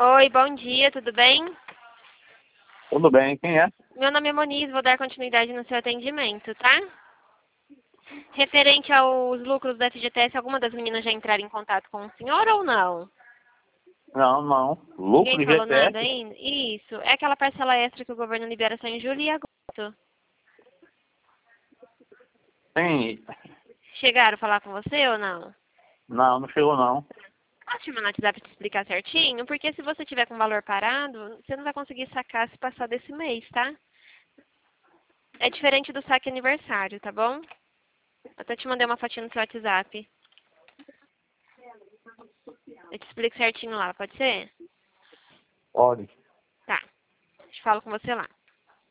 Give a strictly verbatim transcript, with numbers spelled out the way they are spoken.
Oi, bom dia, tudo bem? Tudo bem, quem é? Meu nome é Moniz, vou dar continuidade no seu atendimento, tá? Referente aos lucros da F G T S, alguma das meninas já entraram em contato com o senhor ou não? Não, não. Lucro Ninguém de falou nada G T S? ainda? Isso, é aquela parcela extra que o governo libera só em julho e agosto. Sim. Chegaram a falar com você ou não? Não, não chegou não. Posso te mandar no WhatsApp te explicar certinho? Porque se você tiver com valor parado, você não vai conseguir sacar se passar desse mês, tá? É diferente do saque aniversário, tá bom? Até te mandei uma fotinha no seu WhatsApp. Eu te explico certinho lá, pode ser? Pode. Tá. Te falo com você lá.